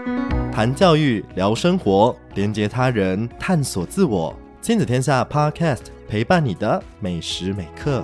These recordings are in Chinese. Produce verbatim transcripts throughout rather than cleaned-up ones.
谈教育，聊生活，连结他人，探索自我。亲子天下 Podcast 陪伴你的每时每刻。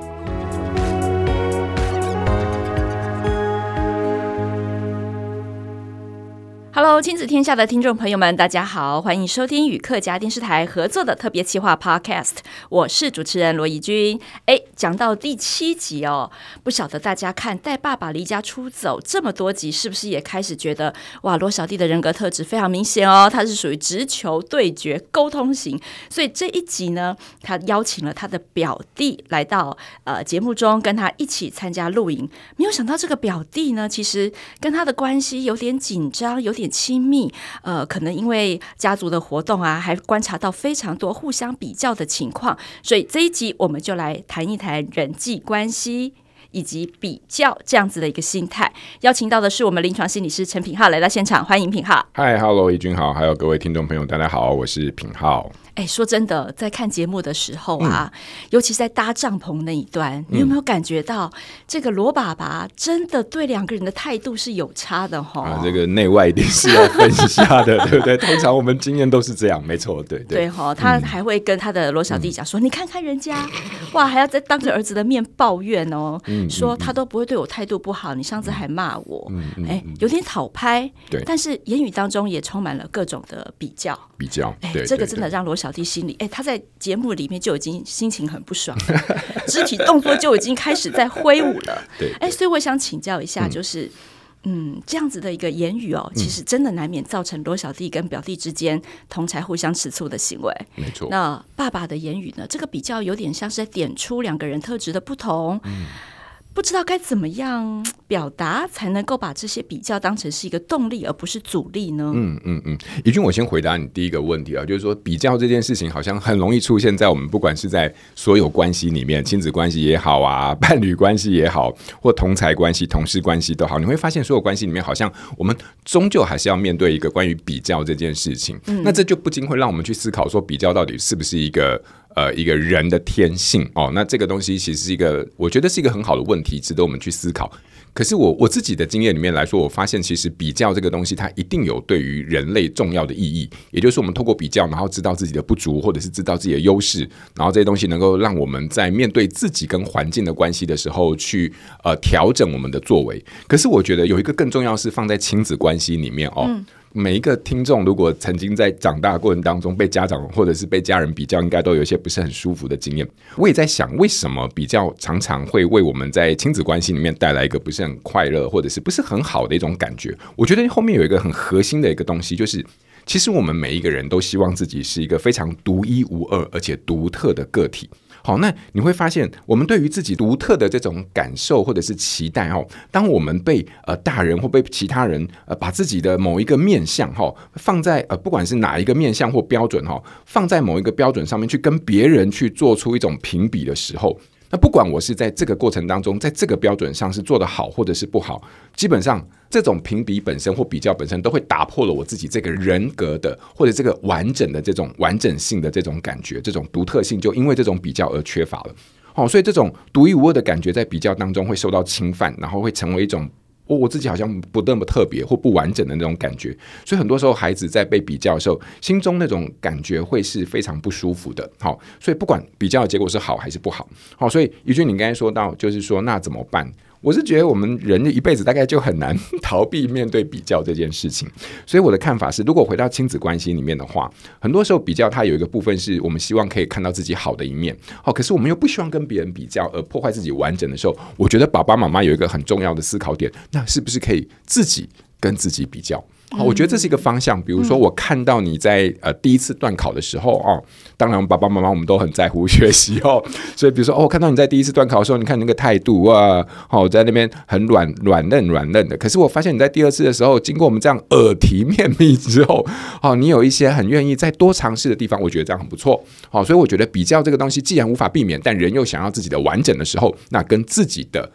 Hello， 亲子天下的听众朋友们，大家好，欢迎收听与客家电视台合作的特别企划 Podcast， 我是主持人罗怡君。哎，讲到第七集哦，不晓得大家看《带爸爸离家出走》这么多集，是不是也开始觉得哇，罗小弟的人格特质非常明显哦，他是属于直球对决沟通型。所以这一集呢，他邀请了他的表弟来到呃节目中，跟他一起参加录影。没有想到这个表弟呢，其实跟他的关系有点紧张，有点亲密，呃，可能因为家族的活动啊，还观察到非常多互相比较的情况，所以这一集我们就来谈一谈人际关系以及比较这样子的一个心态。邀请到的是我们临床心理师陈品皓来到现场，欢迎品皓。 嗨 ，Hello， 怡君好，还有各位听众朋友，大家好，我是品皓。 哎，说真的，在看节目的时候啊，嗯、尤其在搭帐篷那一段，你有没有感觉到、嗯、这个罗爸爸真的对两个人的态度是有差的哈、 啊？这个内外一定是要分一下的，对不对？通常我们经验都是这样，没错，对对。 对哈，他还会跟他的罗小弟讲说：“嗯、你看看人家，哇，还要在当着儿子的面抱怨哦，嗯、说他都不会对我态度不好，你上次还骂我，哎、嗯嗯，有点讨拍。对，但是言语当中也充满了各种的比较， 比较， 哎，这个真的让罗小弟心里，哎，他在节目里面就已经心情很不爽了，肢体动作就已经开始在挥舞了。对，哎，所以我想请教一下，就是，嗯，嗯这样子的一个言语哦，其实真的难免造成罗小弟跟表弟之间同侪互相吃醋的行为。 没错。 那爸爸的言语呢，这个比较有点像是在点出两个人特质的不同。嗯。不知道该怎么样表达才能够把这些比较当成是一个动力而不是阻力呢？ 嗯嗯嗯，怡君，我先回答你第一个问题啊，就是说比较这件事情好像很容易出现在我们不管是在所有关系里面，亲子关系也好啊，伴侣关系也好，或同侪关系、同事关系都好，你会发现所有关系里面好像我们终究还是要面对一个关于比较这件事情。嗯、那这就不禁会让我们去思考说，比较到底是不是一个呃，一个人的天性哦，那这个东西其实是一个，我觉得是一个很好的问题，值得我们去思考。可是我我自己的经验里面来说，我发现其实比较这个东西，它一定有对于人类重要的意义，也就是我们透过比较，然后知道自己的不足，或者是知道自己的优势，然后这些东西能够让我们在面对自己跟环境的关系的时候去呃调整我们的作为。可是我觉得有一个更重要的是放在亲子关系里面哦。嗯，每一个听众如果曾经在长大的过程当中被家长或者是被家人比较，应该都有一些不是很舒服的经验。我也在想，为什么比较常常会为我们在亲子关系里面带来一个不是很快乐或者是不是很好的一种感觉？我觉得后面有一个很核心的一个东西，就是其实我们每一个人都希望自己是一个非常独一无二而且独特的个体。好，那你会发现，我们对于自己独特的这种感受或者是期待，当我们被呃大人或被其他人呃把自己的某一个面向放在呃不管是哪一个面向或标准放在某一个标准上面去跟别人去做出一种评比的时候，那不管我是在这个过程当中，在这个标准上是做得好或者是不好，基本上这种评比本身或比较本身都会打破了我自己这个人格的或者这个完整的这种完整性的这种感觉，这种独特性就因为这种比较而缺乏了。哦，所以这种独一无二的感觉在比较当中会受到侵犯，然后会成为一种哦、我自己好像不那么特别或不完整的那种感觉。所以很多时候孩子在被比较的时候，心中那种感觉会是非常不舒服的。好，所以不管比较的结果是好还是不好，好，所以怡君你刚才说到就是说那怎么办，我是觉得我们人一辈子大概就很难逃避面对比较这件事情。所以我的看法是，如果回到亲子关系里面的话，很多时候比较它有一个部分是我们希望可以看到自己好的一面，可是我们又不希望跟别人比较而破坏自己完整的时候，我觉得爸爸妈妈有一个很重要的思考点，那是不是可以自己跟自己比较？我觉得这是一个方向。比如说我看到你在、呃、第一次段考的时候、哦、当然爸爸妈妈我们都很在乎学习、哦、所以比如说、哦、我看到你在第一次段考的时候，你看那个态度啊、哦、在那边很软软嫩软嫩的，可是我发现你在第二次的时候，经过我们这样耳提面命之后、哦、你有一些很愿意再多尝试的地方，我觉得这样很不错、哦、所以我觉得比较这个东西既然无法避免，但人又想要自己的完整的时候，那跟自己的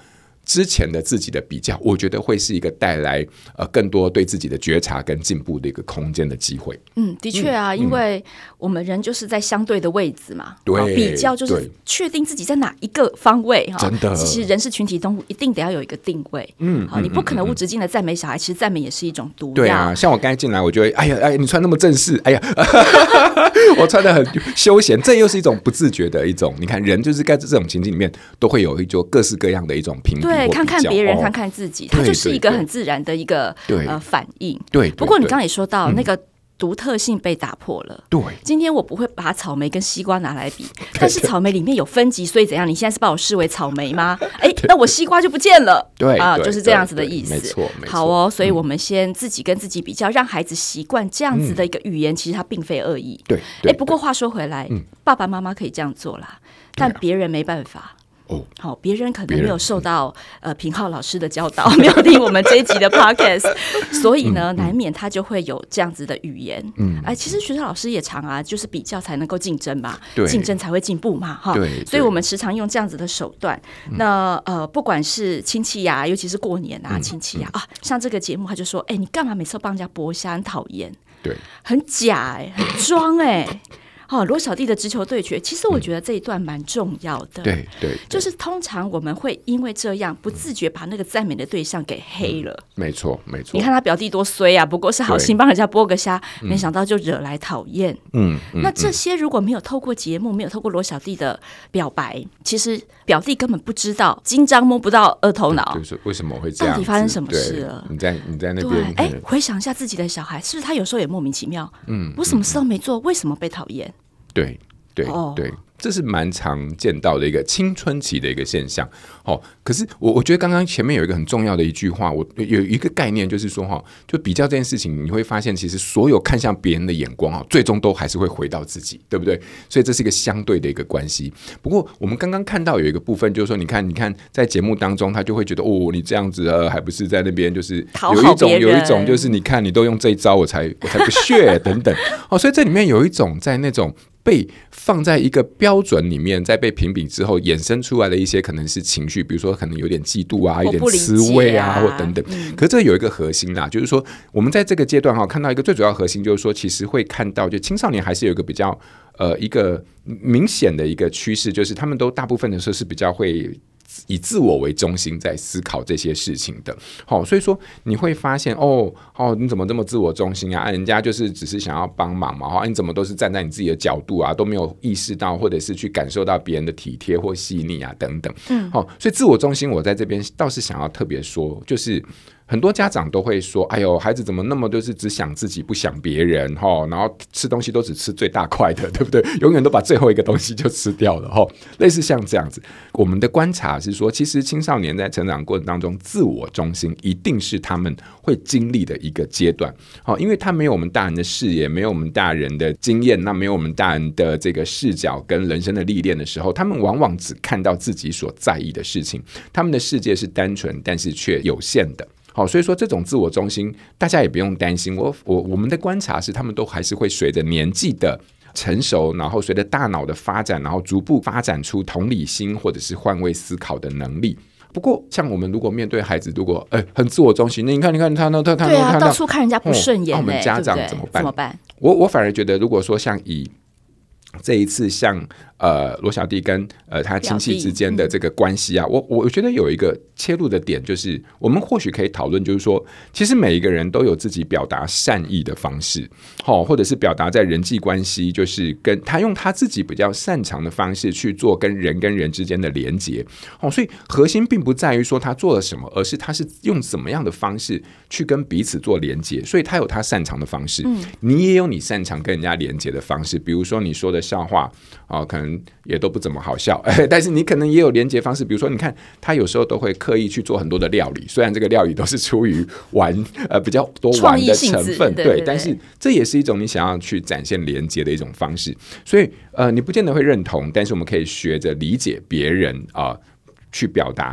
之前的自己的比较，我觉得会是一个带来呃更多对自己的觉察跟进步的一个空间的机会。 嗯，的确啊、嗯，因为我们人就是在相对的位置嘛， 对， 比较就是确定自己在哪一个方位哈。 真的， 其实人是群体动物，一定得要有一个定位。嗯，好，你不可能无止境的赞美小孩，其实赞美也是一种毒药。 对啊，像我刚才进来，我就会哎呀哎呀，你穿那么正式，哎呀，我穿得很休闲，这又是一种不自觉的一种。你看，人就是在这种情境里面，都会有一种各式各样的一种评比。 对，看看别人、哦，看看自己，它就是一个很自然的一个呃反应。 对， 不过你刚刚也说到、嗯、那个独特性被打破了。 对， 今天我不会把草莓跟西瓜拿来比，但是草莓里面有分级，所以怎样？你现在是把我视为草莓吗？哎，那我西瓜就不见了。 对啊，就是这样子的意思。 没错，没错。 好哦，所以我们先自己跟自己比较，让孩子习惯这样子的一个语言，嗯、其实它并非恶意。 对， 哎，不过话说回来、嗯，爸爸妈妈可以这样做啦，但别人没办法。 哦， 好，别人可能没有受到呃平浩老师的教导，没有听我们这一集的 podcast， 所以呢、嗯，难免他就会有这样子的语言。嗯，哎，其实学校老师也常啊，就是比较才能够竞争嘛，竞争才会进步嘛，哈。 对， 所以我们时常用这样子的手段。那呃，不管是亲戚呀、啊，尤其是过年啊，亲戚啊、嗯、啊，像这个节目，他就说，哎，你干嘛每次都帮人家剥虾，很讨厌， 对， 很假哎、欸，很装哎、欸。哦，罗小弟的直球对决，其实我觉得这一段蛮重要的。 嗯、对, 对对， 就是通常我们会因为这样不自觉把那个赞美的对象给黑了。 嗯、没错，没错。 你看他表弟多衰啊，不过是好心帮人家剥个虾，没想到就惹来讨厌。嗯，那这些如果没有透过节目，没有透过罗小弟的表白，其实表弟根本不知道，金章摸不到二头脑， 就是为什么会这样？ 到底发生什么事了？ 你在你在那边， 哎，回想一下自己的小孩，是不是他有时候也莫名其妙？嗯，我什么事都没做，为什么被讨厌？ 对。对对，这是蛮常见到的一个青春期的一个现象。哦，可是我我觉得刚刚前面有一个很重要的一句话，我有一个概念，就是说哈，就比较这件事情，你会发现其实所有看向别人的眼光啊，最终都还是会回到自己，对不对？所以这是一个相对的一个关系。不过我们刚刚看到有一个部分，就是说，你看，你看，在节目当中，他就会觉得哦，你这样子呃，还不是在那边就是有一种有一种就是你看你都用这一招，我才我才不屑等等。哦，所以这里面有一种在那种。被放在一个标准里面，在被评比之后衍生出来的一些可能是情绪，比如说可能有点嫉妒啊，有点刺猬啊，或等等。嗯、可是这有一个核心啦，就是说我们在这个阶段哈，看到一个最主要的核心，就是说其实会看到，就青少年还是有一个比较呃一个明显的一个趋势，就是他们都大部分的时候是比较会。以自我为中心在思考这些事情的，好，所以说你会发现哦，哦，你怎么这么自我中心啊？人家就是只是想要帮忙嘛，哈，你怎么都是站在你自己的角度啊，都没有意识到或者是去感受到别人的体贴或细腻啊，等等，嗯，好，所以自我中心，我在这边倒是想要特别说，就是。很多家长都会说：“哎呦，孩子怎么那么就是只想自己不想别人哈？然后吃东西都只吃最大块的，对不对？永远都把最后一个东西就吃掉了哈。类似像这样子，我们的观察是说，其实青少年在成长过程当中，自我中心一定是他们会经历的一个阶段。好，因为他没有我们大人的视野，没有我们大人的经验，那没有我们大人的这个视角跟人生的历练的时候，他们往往只看到自己所在意的事情，他们的世界是单纯，但是却有限的。”好，所以说这种自我中心，大家也不用担心。我我我们的观察是，他们都还是会随着年纪的成熟，然后随着大脑的发展，然后逐步发展出同理心或者是换位思考的能力。不过，像我们如果面对孩子，如果哎很自我中心，那你看，你看他那他他对啊，到处看人家不顺眼、欸， 那、哦、我们家长怎么办？ 怎么办？ 我我反而觉得，如果说像以这一次像呃罗小弟跟呃他亲戚之间的这个关系啊，我我觉得有一个切入的点，就是我们或许可以讨论，就是说，其实每一个人都有自己表达善意的方式，好，或者是表达在人际关系，就是跟他用他自己比较擅长的方式去做跟人跟人之间的连结，好，所以核心并不在于说他做了什么，而是他是用怎么样的方式去跟彼此做连结，所以他有他擅长的方式，嗯，你也有你擅长跟人家连结的方式，比如说你说的笑话啊、呃，可能也都不怎么好笑，但是你可能也有连结方式，比如说你看他有时候都会刻意去做很多的料理，虽然这个料理都是出于玩呃比较多玩的成分，对， 对, 对，但是这也是一种你想要去展现连结的一种方式，所以呃你不见得会认同，但是我们可以学着理解别人啊、呃，去表达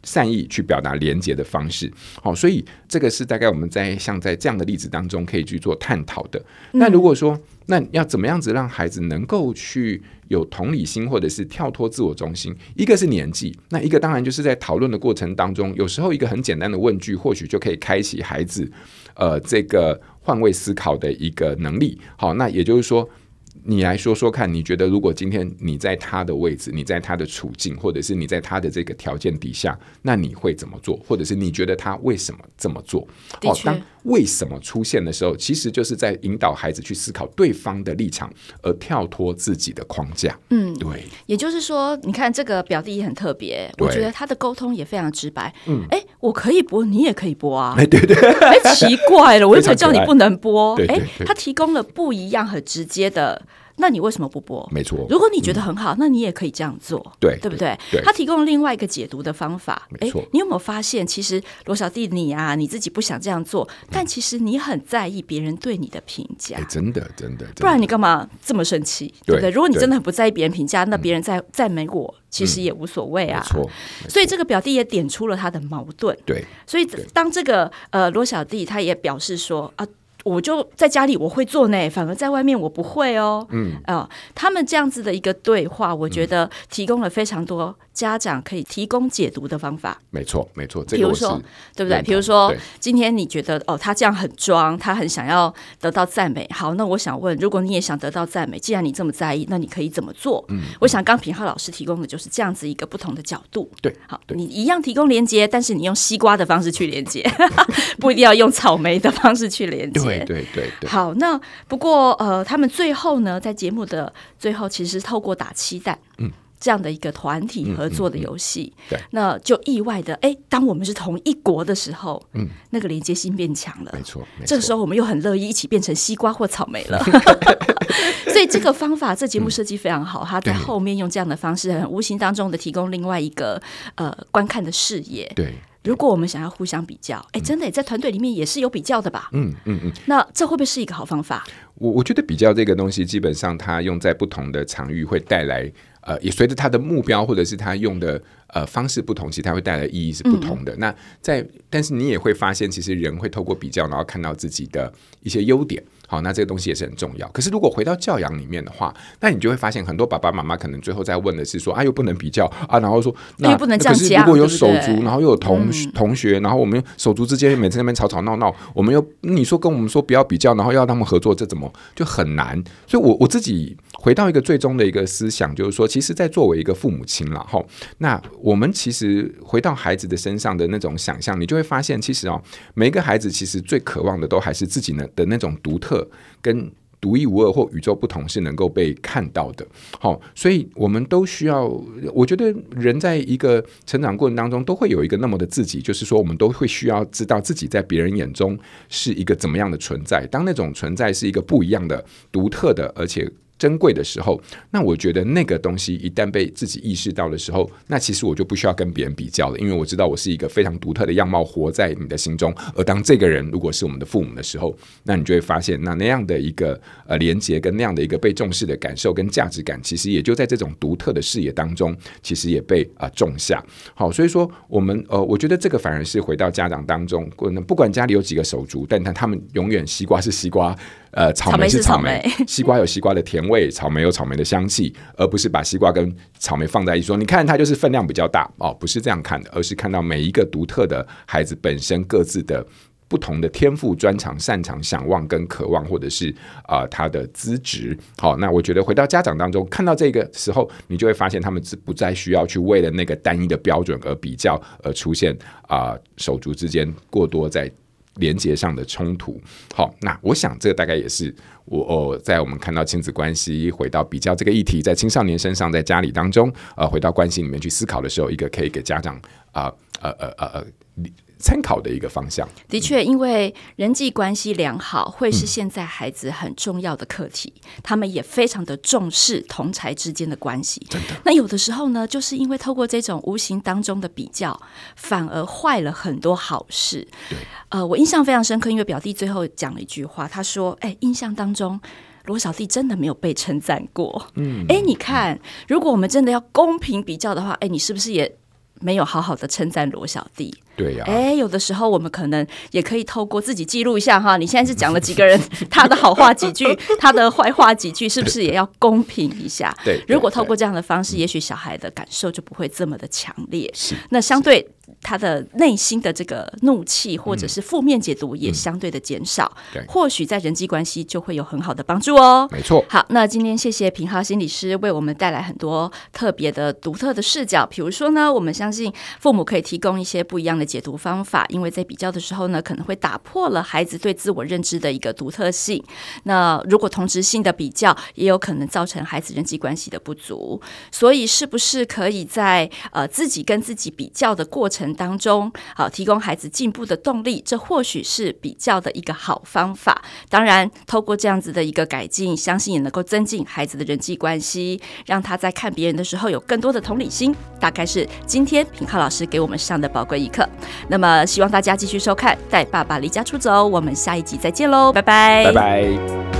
善意去表达连结的方式。好，所以这个是大概我们在像在这样的例子当中可以去做探讨的。那如果说那要怎么样子让孩子能够去有同理心，或者是跳脱自我中心？一个是年纪，那一个当然就是在讨论的过程当中，有时候一个很简单的问句，或许就可以开启孩子呃这个换位思考的一个能力。好，那也就是说，你来说说看，你觉得如果今天你在他的位置，你在他的处境，或者是你在他的这个条件底下，那你会怎么做？或者是你觉得他为什么这么做？ 的确， 当为什么出现的时候，其实就是在引导孩子去思考对方的立场，而跳脱自己的框架。嗯，对。 也就是说，你看这个表弟也很特别，我觉得他的沟通也非常直白。嗯，哎，我可以播，你也可以播啊。哎， 对对。 哎，奇怪了，我又没有叫你不能播。 哎， 他提供了不一样、很直接的。那你为什么不播？ 没错， 如果你觉得很好，嗯、那你也可以这样做， 对， 对不对？ 对， 他提供了另外一个解读的方法。 没错， 你有没有发现，其实罗小弟你啊，你自己不想这样做，嗯、但其实你很在意别人对你的评价。 真的，真的，真的， 不然你干嘛这么生气？对不对？如果你真的很不在意别人评价，那别人在赞美我，嗯、其实也无所谓啊。 没错， 所以这个表弟也点出了他的矛盾。 对， 所以当这个呃罗小弟他也表示说啊。我就在家里我会做呢，反而在外面我不会哦。嗯，呃，他们这样子的一个对话，我觉得提供了非常多家长可以提供解读的方法。 没错，没错。这个我是比如说，对不对？比如说，今天你觉得哦，他这样很装，他很想要得到赞美。好，那我想问，如果你也想得到赞美，既然你这么在意，那你可以怎么做？嗯，我想刚品皓老师提供的就是这样子一个不同的角度。 对， 好，你一样提供连结，但是你用西瓜的方式去连结，不一定要用草莓的方式去连结。 对对对对。 好，那不过呃，他们最后呢，在节目的最后，其实透过打气弹，嗯，这样的一个团体合作的游戏，嗯嗯嗯、对，那就意外的，哎，当我们是同一国的时候，嗯，那个连接性变强了， 没错， 这个时候我们又很乐意一起变成西瓜或草莓了。所以这个方法，这节目设计非常好，他在后面用这样的方式，很无形当中的提供另外一个呃观看的视野， 对。 如果我们想要互相比较，哎，真的在团队里面也是有比较的吧？嗯嗯嗯。那这会不会是一个好方法？ 我我觉得比较这个东西，基本上它用在不同的场域会带来，呃，也随着它的目标或者是它用的呃方式不同，其实它会带来意义是不同的。嗯、那在，但是你也会发现，其实人会透过比较，然后看到自己的一些优点。好，那这个东西也是很重要。可是如果回到教养里面的话，那你就会发现很多爸爸妈妈可能最后在问的是说啊，又不能比较啊，然后说那又不能这样讲， 可是如果有手足， 对对， 然后又有同、嗯、同学，然后我们手足之间每次在那边吵吵闹闹，我们又你说跟我们说不要比较，然后要让他们合作，这怎么就很难？所以我我自己回到一个最终的一个思想，就是说，其实在作为一个父母亲啦，齁，那我们其实回到孩子的身上的那种想象，你就会发现，其实哦，每一个孩子其实最渴望的都还是自己的那种独特跟独一无二或与众不同是能够被看到的。好，所以我们都需要，我觉得人在一个成长过程当中都会有一个那么的自己，就是说我们都会需要知道自己在别人眼中是一个怎么样的存在，当那种存在是一个不一样的独特的而且珍贵的时候，那我觉得那个东西一旦被自己意识到的时候，那其实我就不需要跟别人比较了，因为我知道我是一个非常独特的样貌活在你的心中。而当这个人如果是我们的父母的时候，那你就会发现，那那样的一个呃连结跟那样的一个被重视的感受跟价值感，其实也就在这种独特的视野当中，其实也被啊、呃、种下。好，所以说我们呃，我觉得这个反而是回到家长当中，不管家里有几个手足，但他们永远西瓜是西瓜。呃，草莓是草莓， 草莓西瓜有西瓜的甜味，草莓有草莓的香气，而不是把西瓜跟草莓放在一起说，你看它就是分量比较大哦，不是这样看的，而是看到每一个独特的孩子本身各自的不同的天赋、专长、擅长、想望跟渴望，或者是啊、呃、他的资质。好，那我觉得回到家长当中，看到这个时候，你就会发现他们不再需要去为了那个单一的标准而比较，而出现啊、呃、手足之间过多在连结上的冲突。好，那我想这个大概也是我、哦、在我们看到亲子关系回到比较这个议题，在青少年身上，在家里当中，呃，回到关系里面去思考的时候，一个可以给家长啊呃呃呃呃参考的一个方向。 的确，因为人际关系良好会是现在孩子很重要的课题，嗯、他们也非常的重视同侪之间的关系。 真的， 那有的时候呢，就是因为透过这种无形当中的比较，反而坏了很多好事。 对， 呃，我印象非常深刻，因为表弟最后讲了一句话，他说：“哎，印象当中。”罗小弟真的没有被称赞过。嗯，哎，你看，如果我们真的要公平比较的话，哎，你是不是也没有好好的称赞罗小弟。 对呀、啊， 哎，有的时候我们可能也可以透过自己记录一下哈，你现在是讲了几个人他的好话几句，他的坏话几句，是不是也要公平一下？ 对， 如果透过这样的方式，也许小孩的感受就不会这么的强烈。 是， 那相对他的内心的这个怒气或者是负面解读也相对的减少， 嗯、 或许在人际关系就会有很好的帮助哦。 没错。 好，那今天谢谢品皓心理师为我们带来很多特别的独特的视角，比如说呢，我们相信父母可以提供一些不一样的解读方法，因为在比较的时候呢，可能会打破了孩子对自我认知的一个独特性。那如果同质性的比较，也有可能造成孩子人际关系的不足。所以，是不是可以在呃自己跟自己比较的过程当中，好提供孩子进步的动力？这或许是比较的一个好方法。当然，透过这样子的一个改进，相信也能够增进孩子的人际关系，让他在看别人的时候有更多的同理心。大概是今天品皓老师给我们上的宝贵一课。那么希望大家继续收看《带爸爸离家出走》，我们下一集再见喽，拜拜， 拜拜。